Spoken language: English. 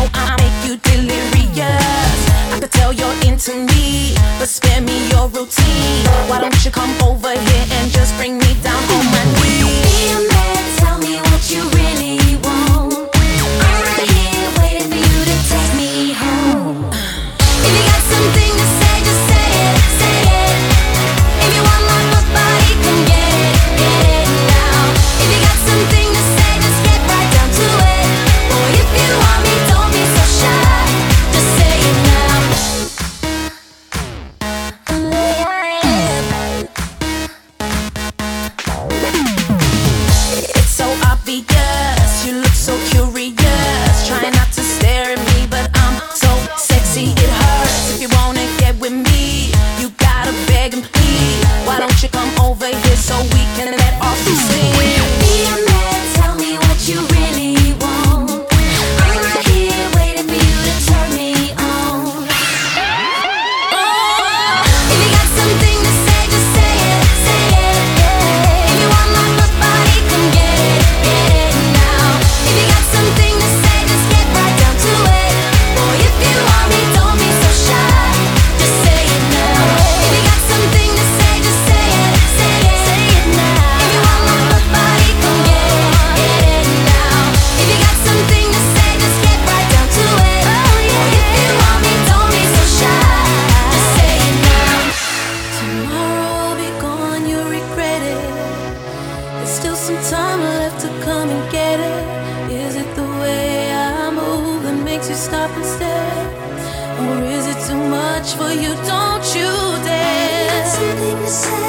I make you delirious. I could tell you're into me, but spare me your routine. Why don't you come over here and just bring me down on my knees? Don't be a man, tell me what you really want. I'm right here waiting for you to take me home. If you got something to say, just say it, say it. If you want my body, come get it now. If you got something to say, just get right down to it. Boy, if you want me, don't be so shy. Just say it now. It's so obvious, you look so curious. Trying not to stare at me, but I'm so sexy it hurts. If you wanna get with me, you gotta beg and plead. Why don't you come over here so we can let off some steam? Be a man, tell me what you really want. I'm right here waiting for you to turn me on. If you got something to say, just say it, say it. If you want my body, come get it now. If you got something to say, just get right down to it. Boy, if you want me, don't be so shy. Just say it now. If you got something to say, just say it, say it now. If you want my body, come get it now. If you got something to say, just get right down to it. Boy, if you want me, don't be so shy. Just say it now. Tomorrow I'll be gone, you'll regret it. There's still some time left to come and get it. Is it the way I move that makes you stop and stare? Or is it too much for you? Don't you dare. Something to say.